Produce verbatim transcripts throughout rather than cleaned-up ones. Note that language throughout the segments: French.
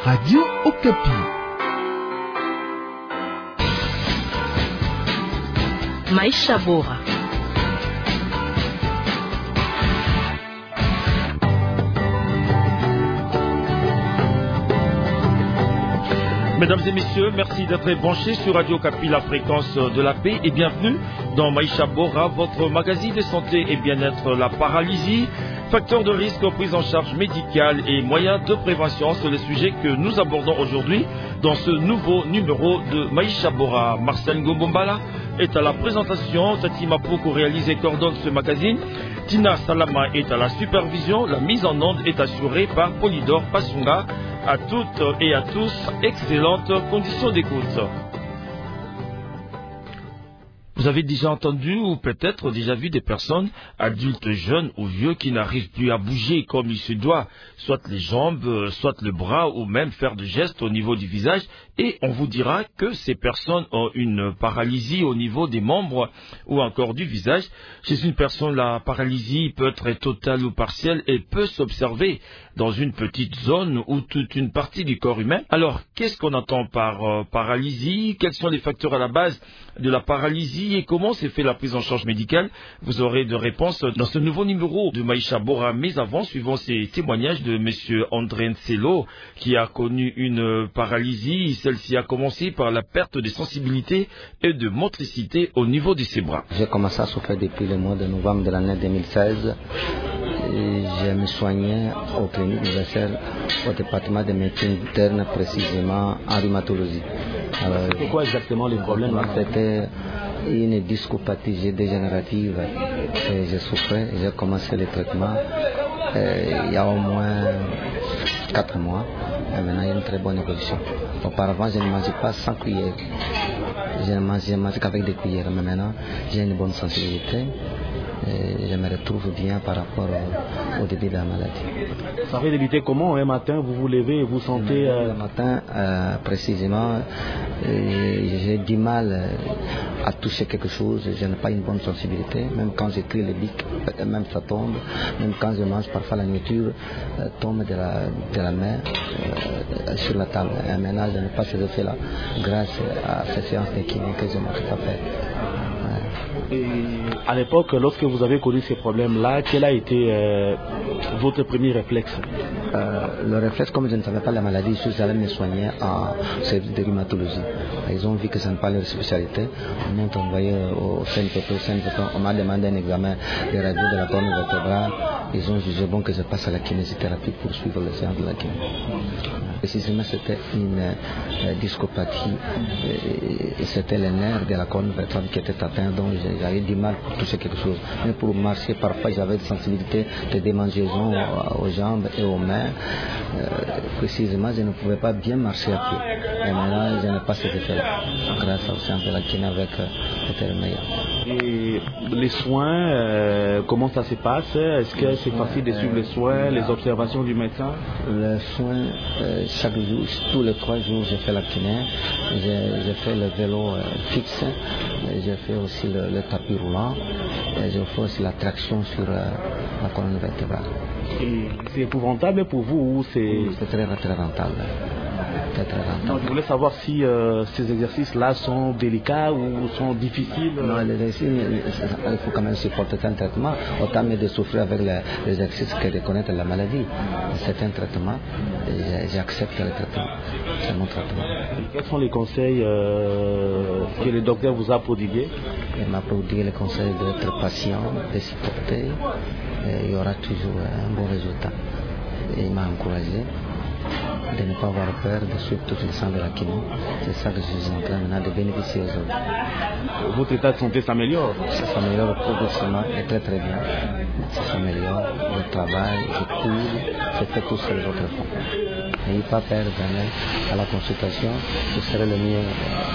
Radio Okapi. Maisha Bora. Mesdames et messieurs, merci d'être branchés sur Radio Okapi, la fréquence de la paix, et bienvenue dans Maisha Bora, votre magazine de santé et bien-être. La paralysie, facteur de risque, prise en charge médicale et moyens de prévention, c'est le sujet que nous abordons aujourd'hui dans ce nouveau numéro de Maisha Bora. Marcel Ngobombala est à la présentation, Tati Mapoko réalise et coordonne ce magazine, Tina Salama est à la supervision, la mise en onde est assurée par Polydor Passunga. À toutes et à tous, excellentes conditions d'écoute. Vous avez déjà entendu ou peut-être déjà vu des personnes, adultes, jeunes ou vieux, qui n'arrivent plus à bouger comme il se doit, soit les jambes, soit le bras ou même faire de gestes au niveau du visage, et on vous dira que ces personnes ont une paralysie au niveau des membres ou encore du visage. Chez une personne, la paralysie peut être totale ou partielle et peut s'observer dans une petite zone ou toute une partie du corps humain. Alors, qu'est-ce qu'on entend par euh, paralysie? Quels sont les facteurs à la base de la paralysie et comment s'est fait la prise en charge médicale? Vous aurez de réponses dans ce nouveau numéro de Maisha Bora. Mais avant, suivons ces témoignages de M. André Nselo, qui a connu une paralysie. Celle-ci a commencé par la perte de sensibilité et de motricité au niveau de ses bras. J'ai commencé à souffrir depuis le mois de novembre de l'année deux mille seize. Et je me soignais au clinique universelle au département de médecine interne, précisément en rhumatologie. C'était quoi exactement les problèmes? C'était une discopathie dégénérative et je souffrais. J'ai commencé le traitement euh, il y a au moins quatre mois et maintenant il y a une très bonne évolution. Auparavant je ne mangeais pas sans cuillère, je ne mangeais, mangeais qu'avec des cuillères, mais maintenant j'ai une bonne sensibilité. Et je me retrouve bien par rapport au, au début de la maladie. Ça avait débuté comment? Un matin, vous vous levez et vous sentez... Euh... Le matin, euh, précisément, euh, j'ai du mal à toucher quelque chose. Je n'ai pas une bonne sensibilité. Même quand j'écris le bic, même ça tombe. Même quand je mange, parfois la nourriture euh, tombe de la, de la main euh, sur la table. Et maintenant, je n'ai pas ces effets-là grâce à ces séances de kiné que je n'ai pas fait. Et à l'époque, lorsque vous avez connu ces problèmes-là, quel a été euh, votre premier réflexe? euh, Le réflexe, comme je ne savais pas la maladie, je suis allé me soigner en service de rhumatologie. Ils ont vu que ce n'est pas leur spécialité. On m'a envoyé au C N P P, on m'a demandé un examen de radio de la colonne vertébrale. Ils ont jugé bon que je passe à la kinésithérapie pour suivre les séances de la kiné. Précisément, c'était une euh, discopathie et, et c'était le nerf de la colonne vertébrale qui était atteint, donc j'avais du mal pour toucher quelque chose. Mais pour marcher, parfois j'avais des sensibilités de démangeaisons aux, aux jambes et aux mains. Euh, précisément, je ne pouvais pas bien marcher à pied. Et maintenant, je n'ai pas cet effet-là. Grâce au séance de la kiné avec euh, meilleur. Et les soins, euh, comment ça se passe? Est-ce que c'est facile de suivre les soins, les observations du médecin? Les soins, euh, chaque jour, tous les trois jours, j'ai fait la kiné. J'ai, j'ai fait le vélo euh, fixe. J'ai fait aussi le, le tapis roulant. Et j'ai fait aussi la traction sur euh, la colonne vertébrale. Et c'est épouvantable pour vous ou c'est... C'est très, très rentable. Très, très rentable. Donc, je voulais savoir si euh, ces exercices-là sont délicats ou sont difficiles. Non, les exercices, il faut quand même supporter un traitement. Autant mieux de souffrir avec les, les exercices que de connaître la maladie. C'est un traitement. J'accepte le traitement. C'est mon traitement. Et quels sont les conseils euh, que le docteur vous a prodigués? Il m'a prodigué le conseil d'être patient, de supporter. Et il y aura toujours un bon résultat. Et il m'a encouragé de ne pas avoir peur, de suivre toutes les séances de la kiné. C'est ça que je suis en train maintenant de bénéficier aux autres. Votre état de santé s'améliore? Ça s'améliore progressivement et très très bien. Ça s'améliore, je travaille, je cours, je fais tout ce que les autres font. N'ayez pas peur d'aller à la consultation, ce serait le mieux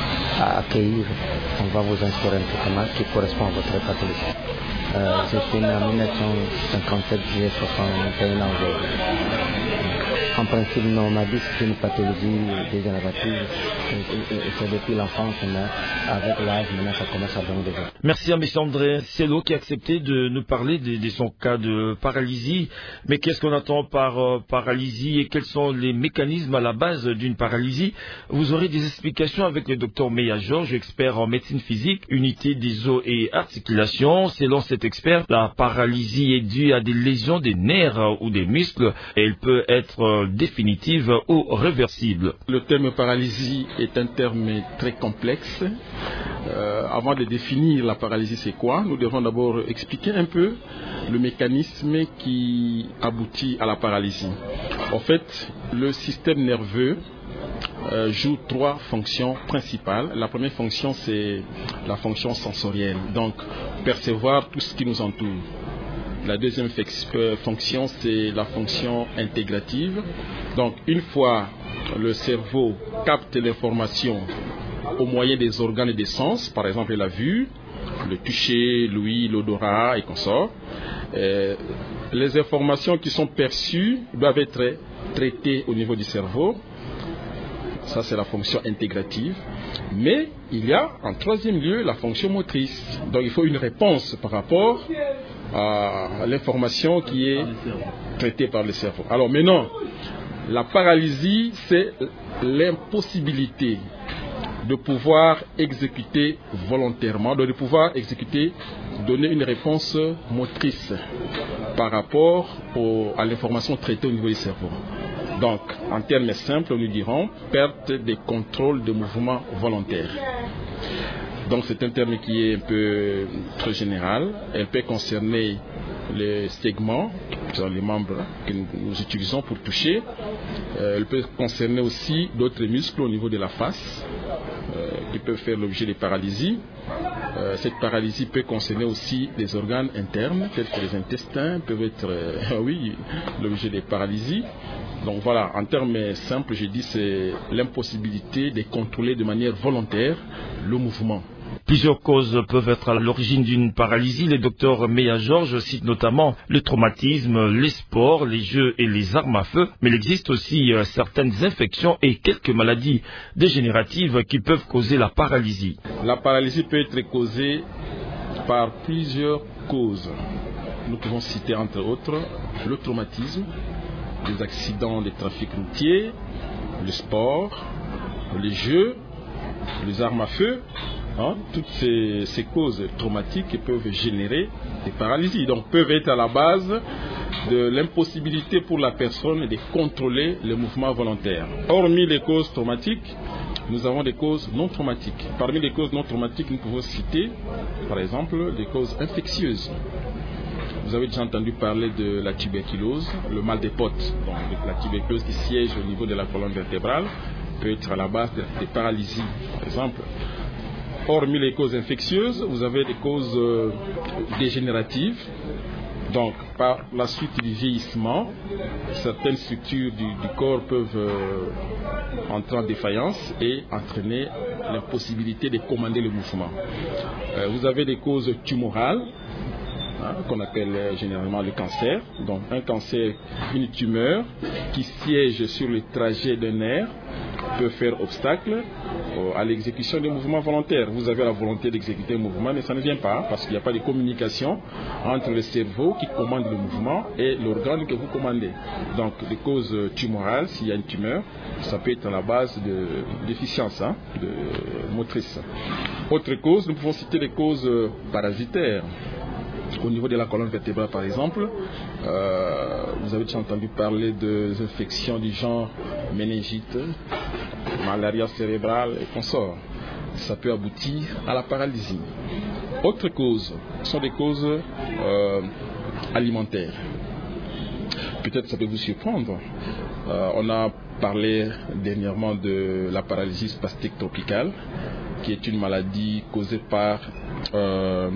à accueillir. On va vous instaurer un traitement qui correspond à votre pathologie. Euh, je suis né en mille neuf cent cinquante-sept, j'ai soixante et un ans aujourd'hui. En principe, non, on m'a dit que c'est une pathologie dégénérative. C'est depuis l'enfance, mais avec l'âge, maintenant, ça commence à donner des effets. Merci à M. André Sello qui a accepté de nous parler de, de son cas de paralysie. Mais qu'est-ce qu'on entend par euh, paralysie et quels sont les mécanismes à la base d'une paralysie? Vous aurez des explications avec le docteur Meya Georges, expert en médecine physique, unité des os et articulations. Selon cet expert, la paralysie est due à des lésions des nerfs ou des muscles et elle peut être définitive ou réversible. Le terme paralysie est un terme très complexe. Euh, avant de définir la paralysie, c'est quoi? Nous devons d'abord expliquer un peu le mécanisme qui aboutit à la paralysie. En fait, le système nerveux euh, joue trois fonctions principales. La première fonction, c'est la fonction sensorielle, donc percevoir tout ce qui nous entoure. La deuxième fonction, c'est la fonction intégrative. Donc, une fois le cerveau capte l'information au moyen des organes et des sens, par exemple la vue, le toucher, l'ouïe, l'odorat et consorts, euh, les informations qui sont perçues doivent être traitées au niveau du cerveau. Ça, c'est la fonction intégrative. Mais il y a en troisième lieu la fonction motrice. Donc, il faut une réponse par rapport à l'information qui est traitée par le cerveau. Alors maintenant, la paralysie, c'est l'impossibilité de pouvoir exécuter volontairement, de pouvoir exécuter, donner une réponse motrice par rapport au, à l'information traitée au niveau du cerveau. Donc, en termes simples, nous dirons perte des contrôles de mouvement volontaire. Donc, c'est un terme qui est un peu très général. Elle peut concerner les segments, qui sont les membres que nous utilisons pour toucher. Elle peut concerner aussi d'autres muscles au niveau de la face, euh, qui peuvent faire l'objet de paralysie. Euh, cette paralysie peut concerner aussi des organes internes, tels que les intestins, peuvent être, euh, oui, l'objet de paralysie. Donc voilà, en termes simples, je dis c'est l'impossibilité de contrôler de manière volontaire le mouvement. Plusieurs causes peuvent être à l'origine d'une paralysie. Le docteur Meya Georges cite notamment le traumatisme, les sports, les jeux et les armes à feu. Mais il existe aussi euh, certaines infections et quelques maladies dégénératives qui peuvent causer la paralysie. La paralysie peut être causée par plusieurs causes. Nous pouvons citer entre autres le traumatisme, les accidents de trafic routier, le sport, les jeux, les armes à feu. Hein, toutes ces, ces causes traumatiques peuvent générer des paralysies, donc peuvent être à la base de l'impossibilité pour la personne de contrôler le mouvement volontaire. Hormis les causes traumatiques, nous avons des causes non traumatiques. Parmi les causes non traumatiques, nous pouvons citer, par exemple, des causes infectieuses. Vous avez déjà entendu parler de la tuberculose, le mal des potes. Donc, la tuberculose qui siège au niveau de la colonne vertébrale peut être à la base des paralysies, par exemple. Hormis les causes infectieuses, vous avez des causes euh, dégénératives. Donc, par la suite du vieillissement, certaines structures du, du corps peuvent euh, entrer en défaillance et entraîner l'impossibilité de commander le mouvement. Euh, vous avez des causes tumorales, hein, qu'on appelle euh, généralement le cancer. Donc, un cancer, une tumeur qui siège sur le trajet d'un nerf peut faire obstacle à l'exécution des mouvements volontaires. Vous avez la volonté d'exécuter un mouvement, mais ça ne vient pas parce qu'il n'y a pas de communication entre le cerveau qui commande le mouvement et l'organe que vous commandez. Donc, les causes tumorales, s'il y a une tumeur, ça peut être à la base de déficience hein, de motrice. Autre cause, nous pouvons citer les causes parasitaires. Au niveau de la colonne vertébrale, par exemple, euh, vous avez déjà entendu parler des infections du genre méningite, malaria cérébrale et consorts. Ça peut aboutir à la paralysie. Autre cause sont des causes euh, alimentaires. Peut-être ça peut vous surprendre. Euh, on a parlé dernièrement de la paralysie spastique tropicale, qui est une maladie causée par euh,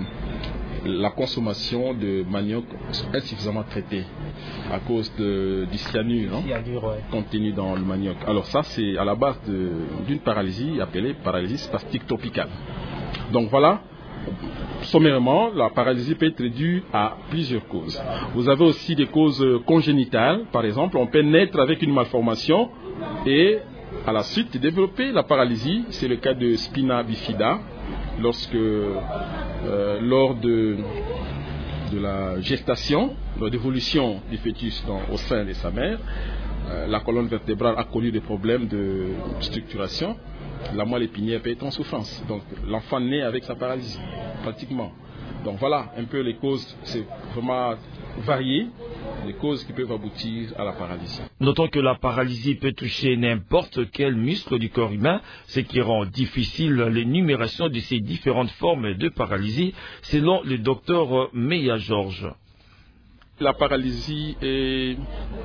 la consommation de manioc insuffisamment traité à cause de, du cyanure, hein, cyanure ouais. contenu dans le manioc. Alors ça, c'est à la base d'une paralysie appelée paralysie spastique tropicale. Donc voilà sommairement, la paralysie peut être due à plusieurs causes. Vous avez aussi des causes congénitales. Par exemple, on peut naître avec une malformation et à la suite développer la paralysie. C'est le cas de spina bifida, lorsque euh, lors de, de la gestation, lors de l'évolution du fœtus dans, au sein de sa mère, euh, la colonne vertébrale a connu des problèmes de structuration. La moelle épinière peut être en souffrance. Donc l'enfant naît avec sa paralysie, pratiquement. Donc voilà un peu les causes, c'est vraiment varié, les causes qui peuvent aboutir à la paralysie. Notons que la paralysie peut toucher n'importe quel muscle du corps humain, ce qui rend difficile l'énumération de ces différentes formes de paralysie, selon le docteur Meya Georges. La paralysie est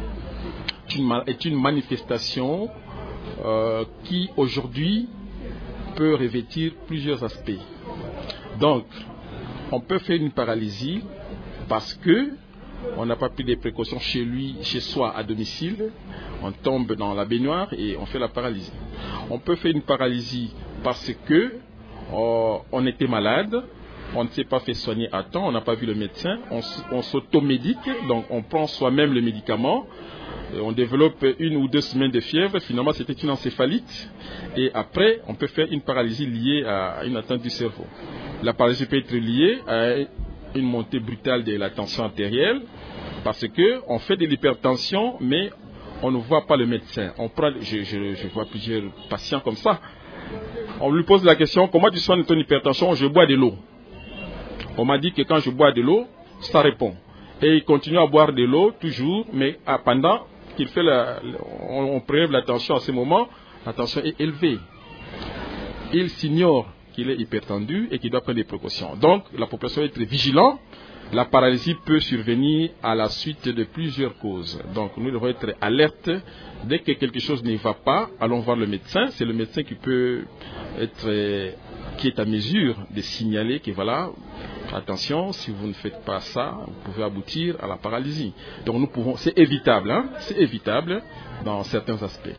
une, est une manifestation Euh, qui aujourd'hui peut revêtir plusieurs aspects. Donc, on peut faire une paralysie parce que on n'a pas pris des précautions chez lui, chez soi, à domicile. On tombe dans la baignoire et on fait la paralysie. On peut faire une paralysie parce que euh, on était malade, on ne s'est pas fait soigner à temps, on n'a pas vu le médecin, on, on s'automédique, donc on prend soi-même le médicament. On développe une ou deux semaines de fièvre, finalement c'était une encéphalite et après on peut faire une paralysie liée à une atteinte du cerveau. La paralysie peut être liée à une montée brutale de la tension artérielle parce qu'on fait de l'hypertension mais on ne voit pas le médecin. On prend, je, je, je vois plusieurs patients comme ça, on lui pose la question: comment tu soignes ton hypertension? Je bois de l'eau. On m'a dit que quand je bois de l'eau, ça répond. Et il continue à boire de l'eau toujours, mais ah, pendant qu'il fait la, on, on prélève la tension à ce moment, la tension est élevée. Il s'ignore qu'il est hypertendu et qu'il doit prendre des précautions. Donc, la population doit être vigilante. La paralysie peut survenir à la suite de plusieurs causes. Donc, nous devons être alertes. Dès que quelque chose ne va pas, allons voir le médecin. C'est le médecin qui peut être, qui est à mesure de signaler que voilà, attention, si vous ne faites pas ça, vous pouvez aboutir à la paralysie. Donc nous pouvons, c'est évitable, hein, c'est évitable dans certains aspects.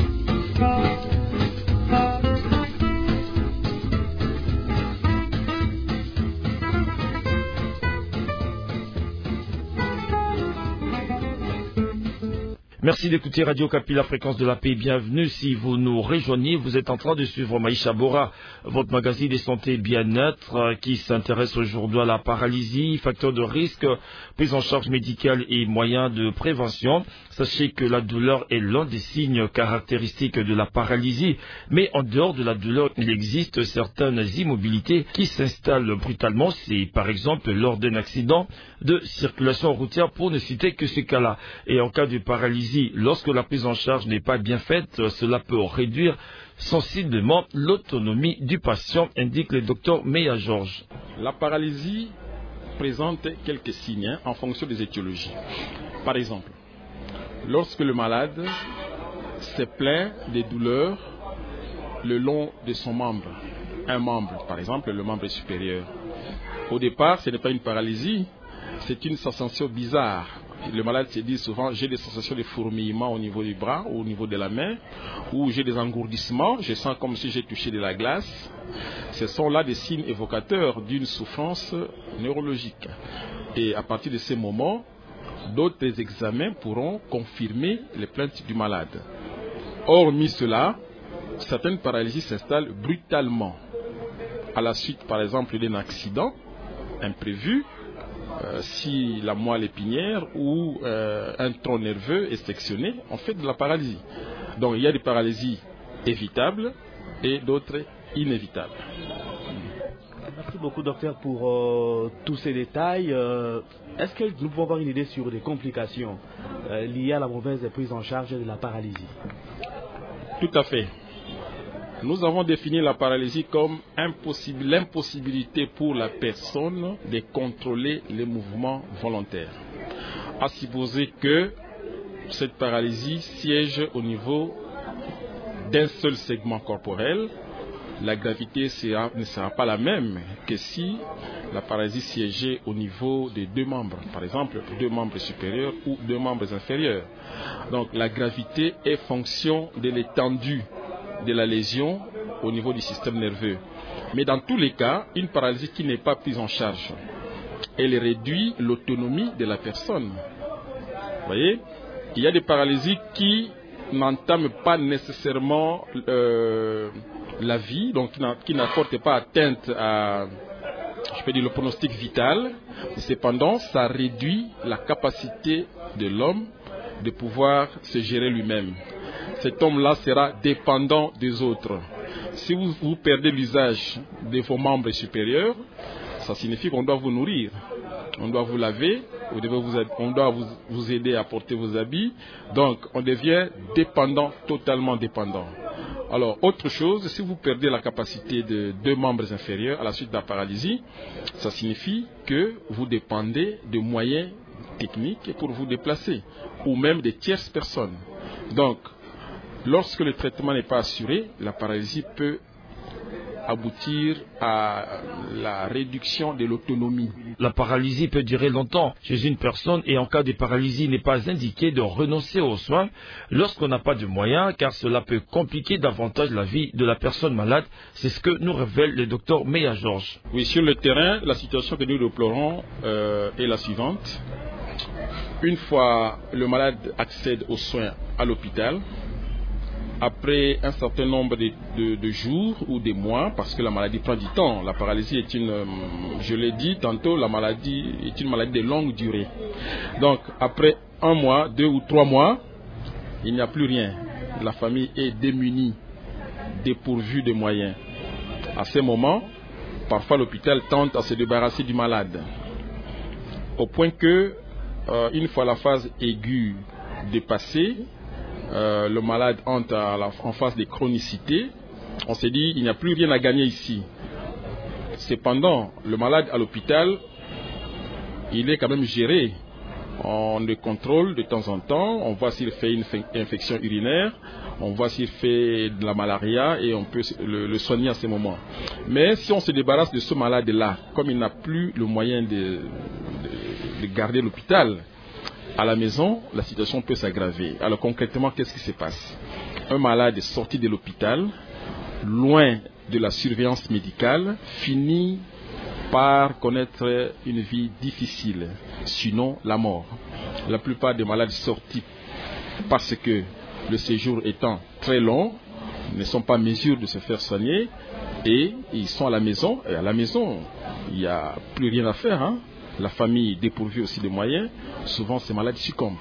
Merci d'écouter Radio Kapi, la fréquence de la paix. Bienvenue si vous nous rejoignez. Vous êtes en train de suivre Maïcha Bora, votre magazine de santé et bien-être qui s'intéresse aujourd'hui à la paralysie, facteurs de risque, prise en charge médicale et moyens de prévention. Sachez que la douleur est l'un des signes caractéristiques de la paralysie. Mais en dehors de la douleur, il existe certaines immobilités qui s'installent brutalement. C'est par exemple lors d'un accident de circulation routière, pour ne citer que ce cas-là. Et en cas de paralysie, lorsque la prise en charge n'est pas bien faite, cela peut réduire sensiblement l'autonomie du patient, indique le docteur Meya Georges. La paralysie présente quelques signes hein, en fonction des étiologies. Par exemple, lorsque le malade se plaint des douleurs le long de son membre, un membre, par exemple le membre supérieur. Au départ, ce n'est pas une paralysie, c'est une sensation bizarre. Le malade se dit souvent: j'ai des sensations de fourmillement au niveau du bras ou au niveau de la main, ou j'ai des engourdissements, je sens comme si j'ai touché de la glace. Ce sont là des signes évocateurs d'une souffrance neurologique. Et à partir de ces moments, d'autres examens pourront confirmer les plaintes du malade. Hormis cela, certaines paralysies s'installent brutalement à la suite, par exemple, d'un accident imprévu. Euh, si la moelle épinière ou euh, un tronc nerveux est sectionné, on fait de la paralysie. Donc il y a des paralysies évitables et d'autres inévitables. Merci beaucoup, docteur, pour euh, tous ces détails. Euh, est-ce que nous pouvons avoir une idée sur des complications euh, liées à la mauvaise prise en charge de la paralysie? Tout à fait. Nous avons défini la paralysie comme impossible, l'impossibilité pour la personne de contrôler les mouvements volontaires. À supposer que cette paralysie siège au niveau d'un seul segment corporel, la gravité sera, ne sera pas la même que si la paralysie siégeait au niveau des deux membres, par exemple deux membres supérieurs ou deux membres inférieurs. Donc la gravité est fonction de l'étendue de la lésion au niveau du système nerveux. Mais dans tous les cas, une paralysie qui n'est pas prise en charge, elle réduit l'autonomie de la personne. Vous voyez, il y a des paralysies qui n'entament pas nécessairement euh, la vie, donc qui n'apportent pas atteinte à, je peux dire, le pronostic vital. Cependant, ça réduit la capacité de l'homme de pouvoir se gérer lui-même. Cet homme-là sera dépendant des autres. Si vous, vous perdez l'usage de vos membres supérieurs, ça signifie qu'on doit vous nourrir, on doit vous laver, on doit vous, on doit vous, vous aider à porter vos habits. Donc, on devient dépendant, totalement dépendant. Alors, autre chose, si vous perdez la capacité de deux membres inférieurs à la suite de la paralysie, ça signifie que vous dépendez de moyens techniques pour vous déplacer, ou même des tierces personnes. Donc, lorsque le traitement n'est pas assuré, la paralysie peut aboutir à la réduction de l'autonomie. La paralysie peut durer longtemps chez une personne et en cas de paralysie, il n'est pas indiqué de renoncer aux soins lorsqu'on n'a pas de moyens, car cela peut compliquer davantage la vie de la personne malade. C'est ce que nous révèle le docteur Meya Georges. Oui, sur le terrain, la situation que nous déplorons euh, est la suivante. Une fois le malade accède aux soins à l'hôpital, après un certain nombre de, de, de jours ou de mois, parce que la maladie prend du temps. La paralysie est une, je l'ai dit tantôt, la maladie est une maladie de longue durée. Donc, après un mois, deux ou trois mois, il n'y a plus rien. La famille est démunie, dépourvue de moyens. À ce moment, parfois l'hôpital tente à se débarrasser du malade. Au point que, euh, une fois la phase aiguë dépassée, Euh, le malade entre à la, en phase de chronicité, on s'est dit il n'y a plus rien à gagner ici. Cependant, le malade à l'hôpital, il est quand même géré. On le contrôle de temps en temps, on voit s'il fait une infection urinaire, on voit s'il fait de la malaria et on peut le, le soigner à ce moment. Mais si on se débarrasse de ce malade-là, comme il n'a plus le moyen de, de, de garder l'hôpital, à la maison, la situation peut s'aggraver. Alors concrètement, qu'est-ce qui se passe? Un malade est sorti de l'hôpital, loin de la surveillance médicale, finit par connaître une vie difficile, sinon la mort. La plupart des malades sortis parce que le séjour étant très long, ne sont pas en mesure de se faire soigner et ils sont à la maison. Et à la maison, il n'y a plus rien à faire, hein. La famille dépourvue aussi de moyens, souvent ces malades succombent.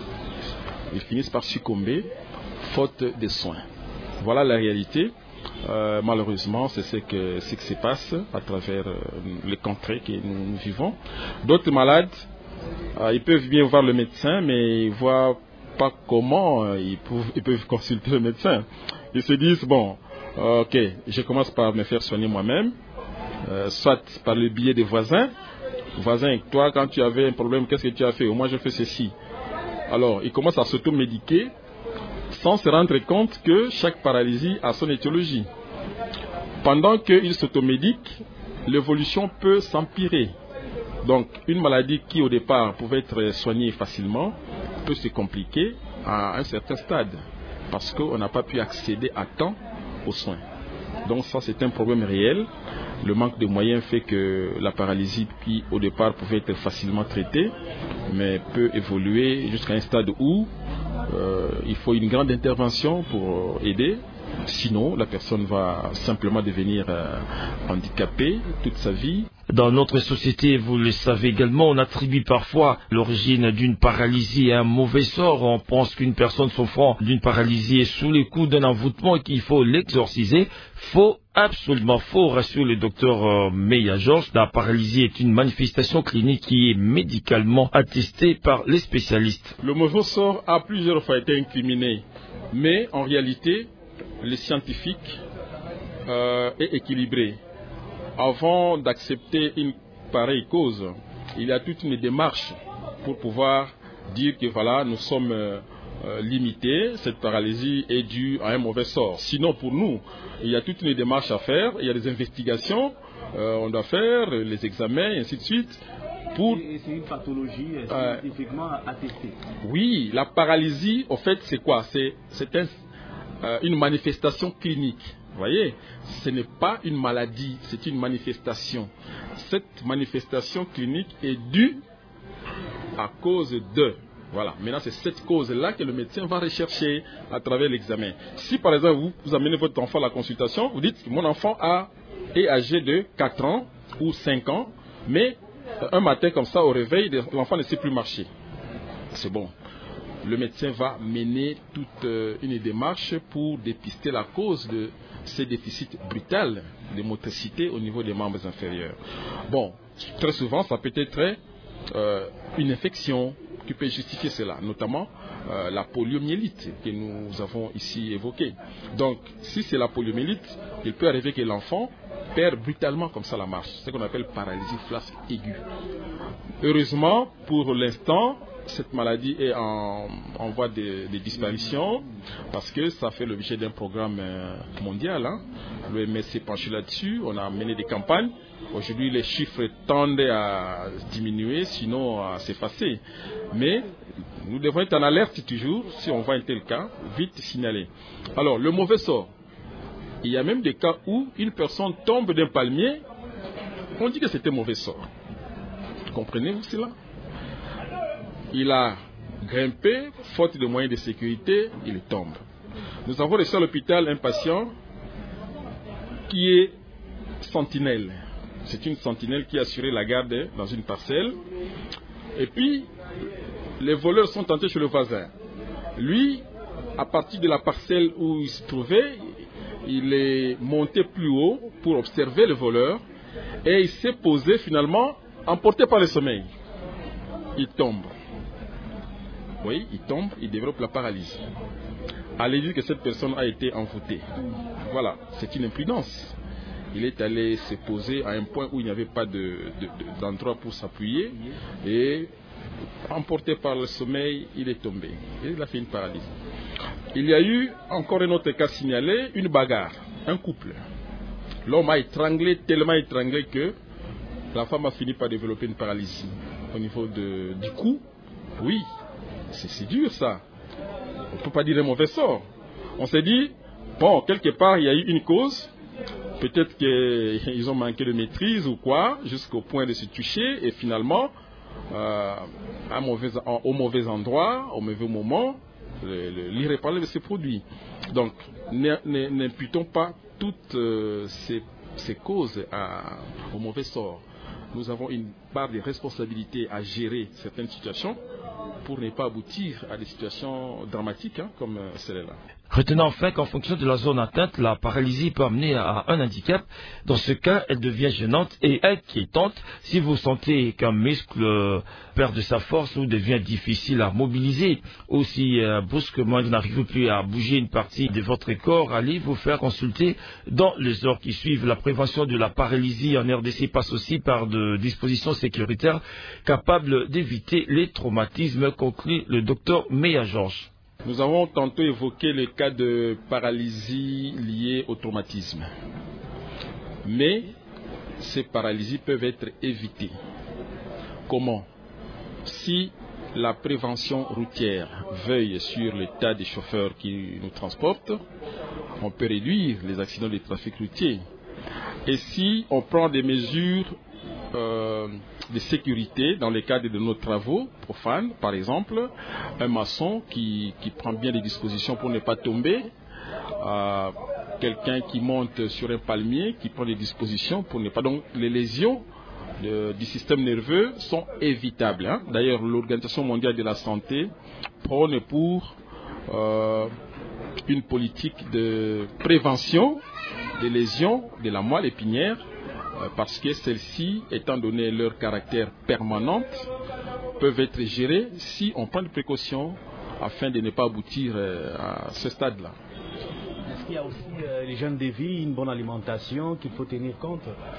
Ils finissent par succomber faute de soins. Voilà la réalité. Euh, malheureusement, c'est ce, que, ce qui se passe à travers euh, les contrées que nous, nous vivons. D'autres malades, euh, ils peuvent bien voir le médecin, mais ils ne voient pas comment euh, ils, peuvent, ils peuvent consulter le médecin. Ils se disent, bon, euh, ok, je commence par me faire soigner moi-même, euh, soit par le biais des voisins. Voisin, toi, quand tu avais un problème, qu'est-ce que tu as fait? Moi, je fais ceci. Alors, il commence à s'automédiquer sans se rendre compte que chaque paralysie a son étiologie. Pendant qu'il s'automédique, l'évolution peut s'empirer. Donc, une maladie qui, au départ, pouvait être soignée facilement, peut se compliquer à un certain stade parce qu'on n'a pas pu accéder à temps aux soins. Donc, ça, c'est un problème réel. Le manque de moyens fait que la paralysie qui au départ pouvait être facilement traitée, mais peut évoluer jusqu'à un stade où euh, il faut une grande intervention pour aider. Sinon, la personne va simplement devenir euh, handicapée toute sa vie. Dans notre société, vous le savez également, on attribue parfois l'origine d'une paralysie à un mauvais sort. On pense qu'une personne souffrant d'une paralysie est sous les coups d'un envoûtement et qu'il faut l'exorciser. Faux, absolument faux, rassure le docteur euh, Meya Georges. La paralysie est une manifestation clinique qui est médicalement attestée par les spécialistes. Le mauvais sort a plusieurs fois été incriminé, mais en réalité, le scientifique euh, est équilibré. Avant d'accepter une pareille cause, il y a toute une démarche pour pouvoir dire que voilà, nous sommes euh, limités, cette paralysie est due à un mauvais sort. Sinon, pour nous, il y a toute une démarche à faire, il y a des investigations, euh, on doit faire les examens, et ainsi de suite. Pour... Et c'est une pathologie euh, scientifiquement attestée. Oui, la paralysie, au fait, c'est quoi? C'est, c'est un, euh, une manifestation clinique Vous voyez, ce n'est pas une maladie, c'est une manifestation. Cette manifestation clinique est due à cause de... Voilà, maintenant c'est cette cause-là que le médecin va rechercher à travers l'examen. Si par exemple vous, vous amenez votre enfant à la consultation, vous dites que mon enfant a, est âgé de quatre ans ou cinq ans, mais un matin comme ça au réveil, l'enfant ne sait plus marcher. C'est bon. Le médecin va mener toute une démarche pour dépister la cause de ces déficits brutaux de motricité au niveau des membres inférieurs. Bon, très souvent ça peut être euh, une infection qui peut justifier cela, notamment euh, la poliomyélite que nous avons ici évoquée. Donc, si c'est la poliomyélite, il peut arriver que l'enfant perd brutalement comme ça la marche, ce qu'on appelle paralysie flasque aiguë. Heureusement, pour l'instant, cette maladie est en, en voie de, de disparition parce que ça fait l'objet d'un programme euh, mondial. Hein. L'O M S s'est penché là-dessus, on a mené des campagnes. Aujourd'hui, les chiffres tendent à diminuer, sinon à s'effacer. Mais nous devons être en alerte toujours, si on voit un tel cas, vite signaler. Alors, le mauvais sort. Il y a même des cas où une personne tombe d'un palmier, on dit que c'était mauvais sort. Comprenez-vous cela? Il a grimpé, faute de moyens de sécurité, il tombe. Nous avons reçu à l'hôpital un patient qui est sentinelle. C'est une sentinelle qui a assuré la garde dans une parcelle. Et puis, les voleurs sont entrés chez le voisin. Lui, à partir de la parcelle où il se trouvait, il est monté plus haut pour observer le voleur. Et il s'est posé finalement, emporté par le sommeil. Il tombe. Oui, il tombe, il développe la paralysie. Allez dire que cette personne a été envoûtée. Voilà, c'est une imprudence. Il est allé se poser à un point où il n'y avait pas de, de, de, d'endroit pour s'appuyer et emporté par le sommeil, il est tombé. Et il a fait une paralysie. Il y a eu encore un autre cas signalé, une bagarre, un couple. L'homme a étranglé, tellement étranglé que la femme a fini par développer une paralysie au niveau de, du cou. Oui. C'est dur ça. On ne peut pas dire un mauvais sort. On s'est dit, bon, quelque part, il y a eu une cause. Peut-être qu'ils ont manqué de maîtrise ou quoi, jusqu'au point de se toucher. Et finalement, euh, à mauvais, au mauvais endroit, au mauvais moment, l'irréparable s'est produit. Donc, n'imputons pas toutes euh, ces, ces causes à, au mauvais sort. Nous avons une part de responsabilité à gérer certaines situations pour ne pas aboutir à des situations dramatiques hein, comme celle-là. Retenons enfin qu'en fonction de la zone atteinte, la paralysie peut amener à un handicap. Dans ce cas, elle devient gênante et inquiétante. Si vous sentez qu'un muscle perd de sa force ou devient difficile à mobiliser, ou si euh, brusquement vous n'arrivez plus à bouger une partie de votre corps, allez vous faire consulter dans les heures qui suivent. La prévention de la paralysie en R D C passe aussi par de dispositions sécuritaires capables d'éviter les traumatismes, conclut le docteur Meya Georges. Nous avons tantôt évoqué le cas de paralysie liée au traumatisme. Mais ces paralysies peuvent être évitées. Comment? Si la prévention routière veille sur l'état des chauffeurs qui nous transportent, on peut réduire les accidents de trafic routier. Et si on prend des mesures euh, de sécurité dans le cadre de nos travaux profanes, par exemple, un maçon qui, qui prend bien les dispositions pour ne pas tomber, euh, quelqu'un qui monte sur un palmier, qui prend des dispositions pour ne pas... Donc les lésions de, du système nerveux sont évitables. Hein. D'ailleurs, l'Organisation mondiale de la santé prône pour euh, une politique de prévention des lésions de la moelle épinière, parce que celles-ci, étant donné leur caractère permanent, peuvent être gérées si on prend des précautions afin de ne pas aboutir à ce stade-là. Est-ce qu'il y a aussi euh, les jeunes de vie, une bonne alimentation qu'il faut tenir compte?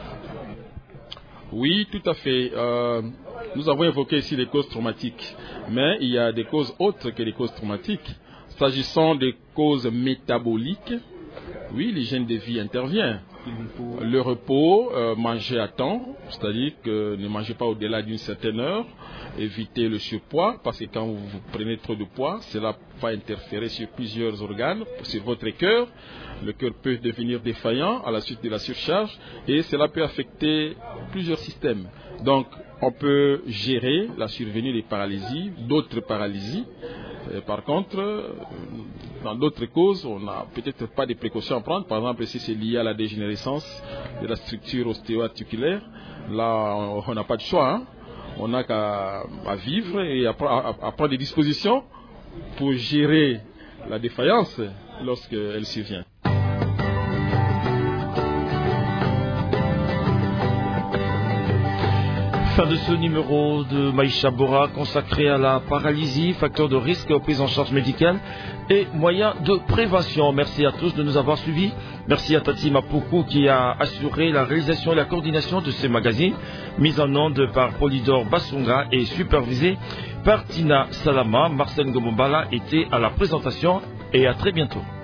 Oui, tout à fait. Euh, nous avons évoqué ici les causes traumatiques, mais il y a des causes autres que les causes traumatiques. S'agissant des causes métaboliques, oui, l'hygiène de vie intervient. Le repos, euh, manger à temps, c'est-à-dire que ne mangez pas au-delà d'une certaine heure, évitez le surpoids, parce que quand vous prenez trop de poids, cela va interférer sur plusieurs organes, sur votre cœur. Le cœur peut devenir défaillant à la suite de la surcharge et cela peut affecter plusieurs systèmes. Donc, on peut gérer la survenue des paralysies, d'autres paralysies. Euh, par contre, euh, dans d'autres causes, on n'a peut-être pas de précautions à prendre. Par exemple, si c'est lié à la dégénérescence de la structure ostéo-articulaire, là, on n'a pas de choix. Hein. On n'a qu'à à vivre et à, à, à prendre des dispositions pour gérer la défaillance lorsqu'elle survient. Fin de ce numéro de Maïcha Bora consacré à la paralysie, facteur de risque aux prises en charge médicale et moyens de prévention. Merci à tous de nous avoir suivis. Merci à Tati Mapoukou qui a assuré la réalisation et la coordination de ces magazines, mise en onde par Polydor Bassunga et supervisée par Tina Salama. Marcel Ngomombala était à la présentation et à très bientôt.